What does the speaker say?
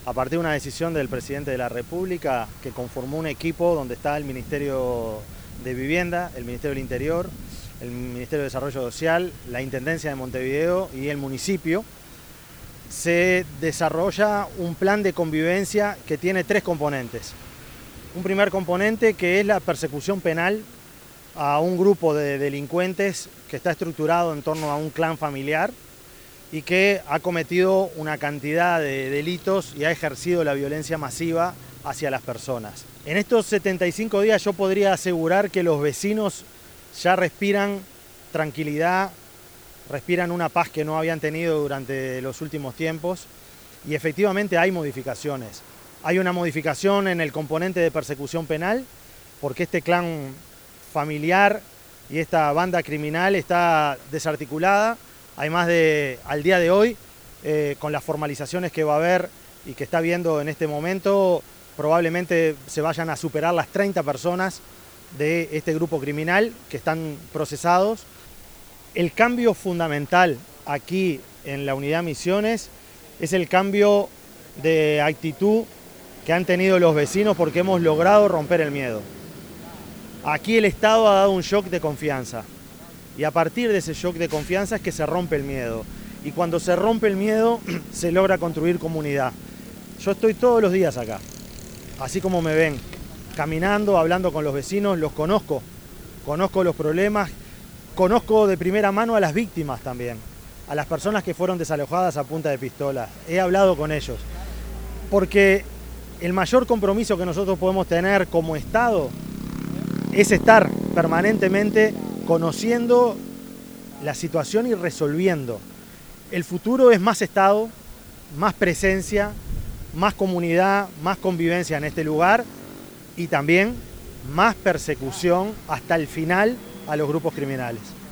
a partir de una decisión del presidente de la República, que conformó un equipo donde está el Ministerio de Vivienda, el Ministerio del Interior, el Ministerio de Desarrollo Social, la Intendencia de Montevideo y el municipio. Se desarrolla un plan de convivencia que tiene 3 componentes. Un primer componente que es la persecución penal a un grupo de delincuentes que está estructurado en torno a un clan familiar y que ha cometido una cantidad de delitos y ha ejercido la violencia masiva hacia las personas. En estos 75 días yo podría asegurar que los vecinos ya respiran tranquilidad, respiran una paz que no habían tenido durante los últimos tiempos y efectivamente hay modificaciones. Hay una modificación en el componente de persecución penal porque este clan familiar y esta banda criminal está desarticulada. Además al día de hoy, con las formalizaciones que va a haber y que está habiendo en este momento, probablemente se vayan a superar las 30 personas de este grupo criminal que están procesados. El cambio fundamental aquí en la Unidad Misiones es el cambio de actitud que han tenido los vecinos porque hemos logrado romper el miedo. Aquí el Estado ha dado un shock de confianza y a partir de ese shock de confianza es que se rompe el miedo. Y cuando se rompe el miedo se logra construir comunidad. Yo estoy todos los días acá, así como me ven, caminando, hablando con los vecinos, los conozco los problemas, conozco de primera mano a las víctimas también, a las personas que fueron desalojadas a punta de pistola. He hablado con ellos, porque el mayor compromiso que nosotros podemos tener como Estado es estar permanentemente conociendo la situación y resolviendo. El futuro es más Estado, más presencia, más comunidad, más convivencia en este lugar y también más persecución hasta el final a los grupos criminales.